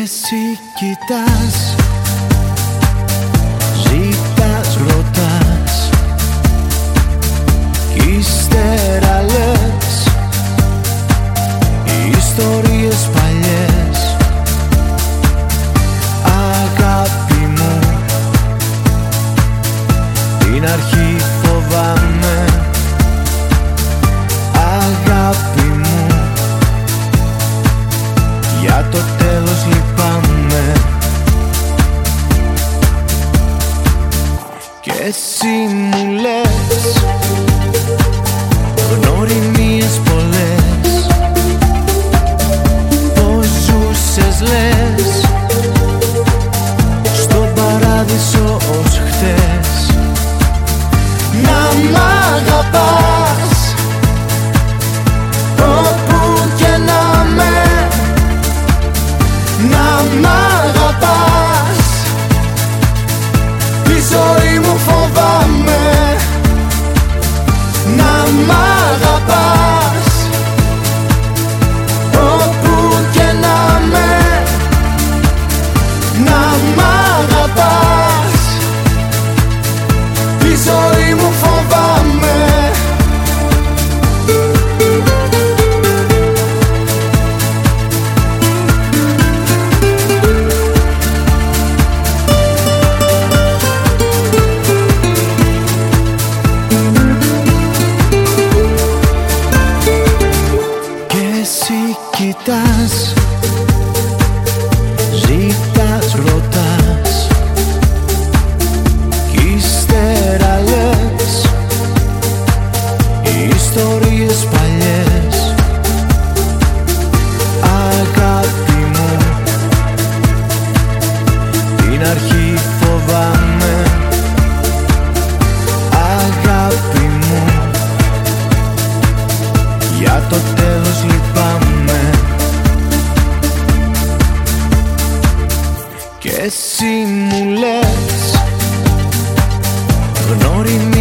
εσύ κοιτάς, ζητάς, ρωτάς, κι ύστερα λες ιστορίες παλιές. Αγάπη μου, την αρχή φοβάμαι. Αγάπη μου, για το τέλος λυπάμαι. Κι εσύ μου λες γνωριμίες πολλές, πως ζούσες λες στον παράδεισο ως χτες. Να μ' αγαπάς όπου και να με, να μ' αγαπάς, τη ζωή μου φοβάμαι. Να μ' αγαπάς όπου και να με, να μ' αγαπάς, τη ζωή μου φοβάμαι. Κοιτάς, ζητάς, ρωτάς, κι ύστερα λες ιστορίες παλιές. Αγάπη μου, την αρχή φοβάμαι. Αγάπη μου, για το τέλος λυπάμαι. Κι εσύ μου λες γνωριμίες